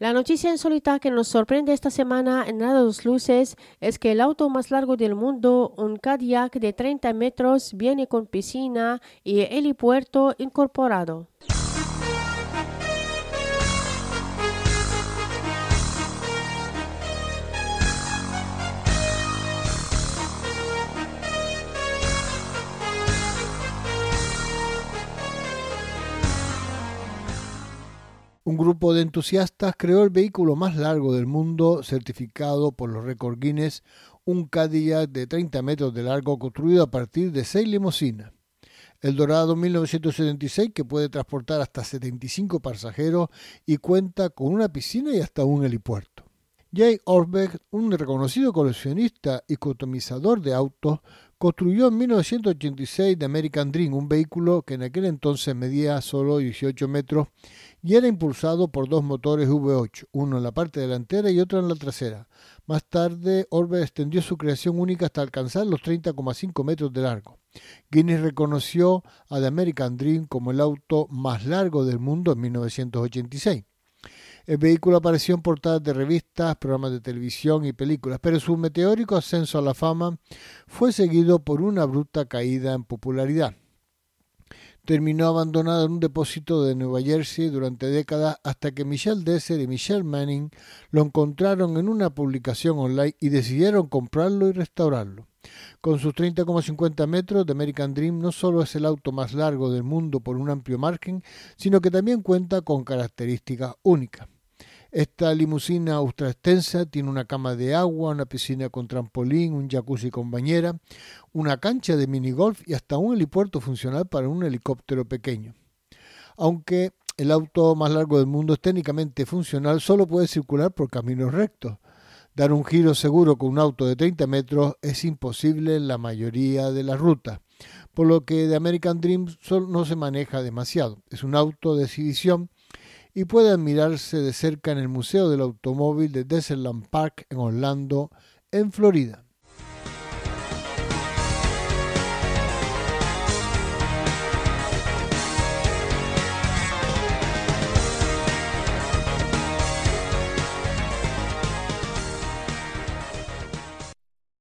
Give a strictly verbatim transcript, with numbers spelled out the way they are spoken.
La noticia insólita que nos sorprende esta semana en Nada dos Luces es que el auto más largo del mundo, un Cadillac de treinta metros, viene con piscina y helipuerto incorporado. Un grupo de entusiastas creó el vehículo más largo del mundo, certificado por los récords Guinness, un Cadillac de treinta metros de largo construido a partir de seis limusinas. El Dorado mil novecientos setenta y seis, que puede transportar hasta setenta y cinco pasajeros y cuenta con una piscina y hasta un helipuerto. Jay Orbeck, un reconocido coleccionista y customizador de autos, construyó en mil novecientos ochenta y seis The American Dream, un vehículo que en aquel entonces medía solo dieciocho metros y era impulsado por dos motores V ocho, uno en la parte delantera y otro en la trasera. Más tarde, Orbeck extendió su creación única hasta alcanzar los treinta coma cinco metros de largo. Guinness reconoció a The American Dream como el auto más largo del mundo en mil novecientos ochenta y seis. El vehículo apareció en portadas de revistas, programas de televisión y películas, pero su meteórico ascenso a la fama fue seguido por una abrupta caída en popularidad. Terminó abandonado en un depósito de Nueva Jersey durante décadas hasta que Michelle Desser y Michelle Manning lo encontraron en una publicación online y decidieron comprarlo y restaurarlo. Con sus treinta coma cincuenta metros, The American Dream no solo es el auto más largo del mundo por un amplio margen, sino que también cuenta con características únicas. Esta limusina ultra extensa tiene una cama de agua, una piscina con trampolín, un jacuzzi con bañera, una cancha de minigolf y hasta un helipuerto funcional para un helicóptero pequeño. Aunque el auto más largo del mundo es técnicamente funcional, solo puede circular por caminos rectos. Dar un giro seguro con un auto de treinta metros es imposible en la mayoría de las rutas, por lo que The American Dream no se maneja demasiado. Es un auto de exhibición y puede admirarse de cerca en el Museo del Automóvil de Desertland Park en Orlando, en Florida.